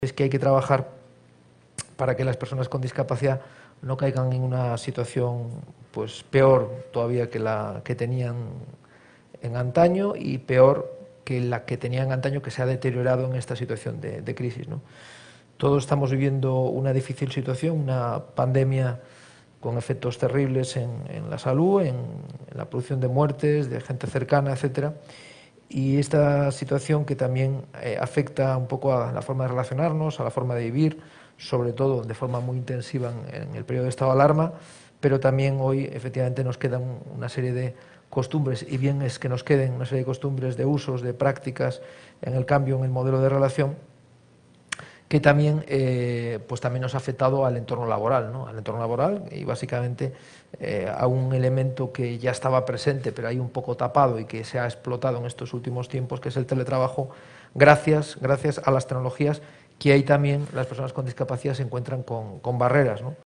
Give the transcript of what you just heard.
Es que hay que trabajar para que las personas con discapacidad no caigan en una situación pues peor todavía que la que tenían en antaño y peor que la que tenían antaño, que se ha deteriorado en esta situación de crisis, ¿no? Todos estamos viviendo una difícil situación, una pandemia con efectos terribles en la salud, en la producción de muertes, de gente cercana, etcétera. Y esta situación que también afecta un poco a la forma de relacionarnos, a la forma de vivir, sobre todo de forma muy intensiva en el periodo de estado de alarma, pero también hoy efectivamente nos quedan una serie de costumbres, y bien es que nos queden una serie de costumbres, de usos, de prácticas en el cambio en el modelo de relación, que también, pues también nos ha afectado al entorno laboral, ¿no? Al entorno laboral y básicamente a un elemento que ya estaba presente pero hay un poco tapado y que se ha explotado en estos últimos tiempos, que es el teletrabajo, gracias a las tecnologías, que ahí también las personas con discapacidad se encuentran con barreras, ¿no?